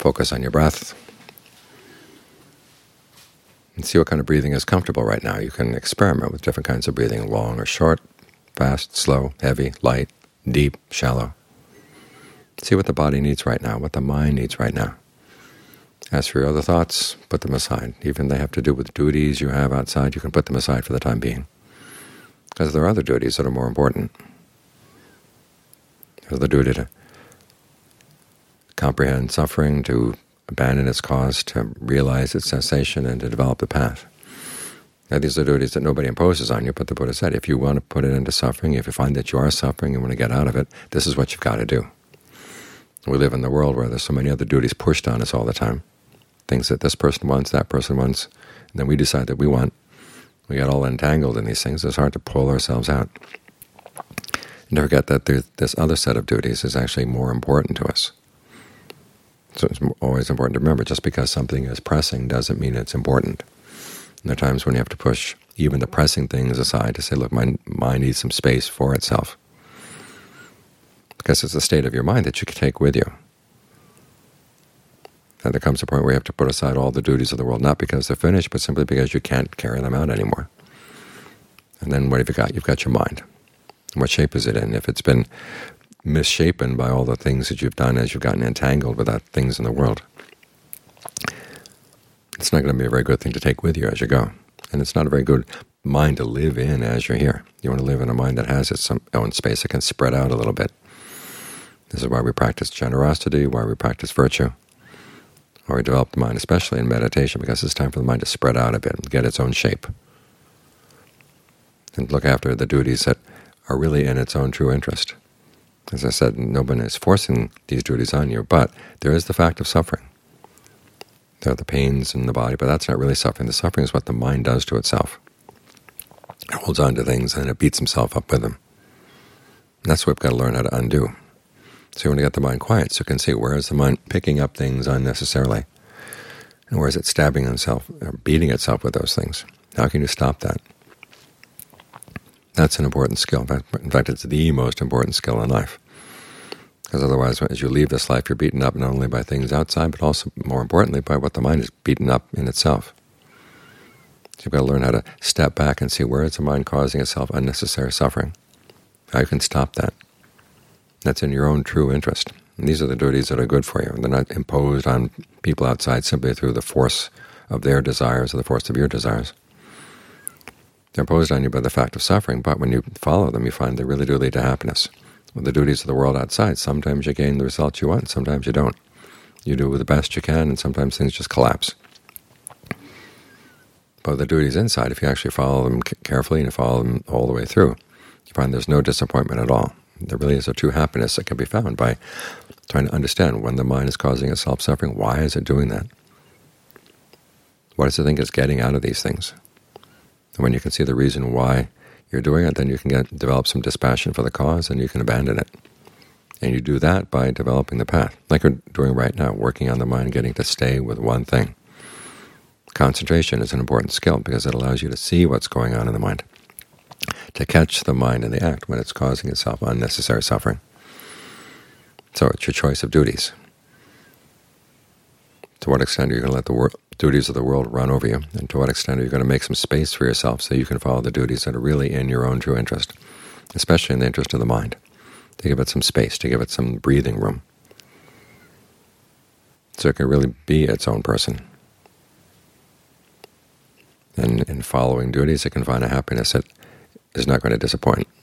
focus on your breath and see what kind of breathing is comfortable right now. You can experiment with different kinds of breathing, long or short, fast, slow, heavy, light, deep, shallow. See what the body needs right now, what the mind needs right now. As for your other thoughts, put them aside. Even if they have to do with duties you have outside, you can put them aside for the time being, because there are other duties that are more important. There's the duty to comprehend suffering, to abandon its cause, to realize its cessation, and to develop the path. Now, these are duties that nobody imposes on you, but the Buddha said, if you want to put it into suffering, if you find that you are suffering and want to get out of it, this is what you've got to do. We live in the world where there's so many other duties pushed on us all the time, things that this person wants, that person wants, and then we decide that we want. We get all entangled in these things. It's hard to pull ourselves out. And don't forget that this other set of duties is actually more important to us. So it's always important to remember, just because something is pressing doesn't mean it's important. And there are times when you have to push even the pressing things aside to say, look, my mind needs some space for itself, because it's a state of your mind that you can take with you. And there comes a point where you have to put aside all the duties of the world, not because they're finished, but simply because you can't carry them out anymore. And then what have you got? You've got your mind. And what shape is it in? If it's been misshapen by all the things that you've done as you've gotten entangled with that things in the world, it's not going to be a very good thing to take with you as you go. And it's not a very good mind to live in as you're here. You want to live in a mind that has its own space that can spread out a little bit. This is why we practice generosity, why we practice virtue, why we develop the mind, especially in meditation, because it's time for the mind to spread out a bit and get its own shape, and look after the duties that are really in its own true interest. As I said, no one is forcing these duties on you, but there is the fact of suffering. There are the pains in the body, but that's not really suffering. The suffering is what the mind does to itself. It holds on to things and it beats himself up with them. And that's what we've got to learn how to undo. So you want to get the mind quiet so you can see where is the mind picking up things unnecessarily, and where is it stabbing itself, or beating itself with those things. How can you stop that? That's an important skill. In fact, it's the most important skill in life. Because otherwise, as you leave this life, you're beaten up not only by things outside, but also, more importantly, by what the mind is beaten up in itself. So you've got to learn how to step back and see where is the mind causing itself unnecessary suffering. How you can stop that. That's in your own true interest. And these are the duties that are good for you. They're not imposed on people outside simply through the force of their desires or the force of your desires. They're imposed on you by the fact of suffering, but when you follow them, you find they really do lead to happiness. With the duties of the world outside, sometimes you gain the results you want, sometimes you don't. You do the best you can, and sometimes things just collapse. But the duties inside, if you actually follow them carefully and you follow them all the way through, you find there's no disappointment at all. There really is a true happiness that can be found by trying to understand when the mind is causing itself suffering. Why is it doing that? What does it think it's getting out of these things? And when you can see the reason why you're doing it, then you can develop some dispassion for the cause, and you can abandon it. And you do that by developing the path, like we're doing right now, working on the mind, getting to stay with one thing. Concentration is an important skill because it allows you to see what's going on in the mind, to catch the mind in the act when it's causing itself unnecessary suffering. So it's your choice of duties. To what extent are you going to let the duties of the world run over you, and to what extent are you going to make some space for yourself so you can follow the duties that are really in your own true interest, especially in the interest of the mind, to give it some space, to give it some breathing room, so it can really be its own person. And in following duties, it can find a happiness that is not going to disappoint.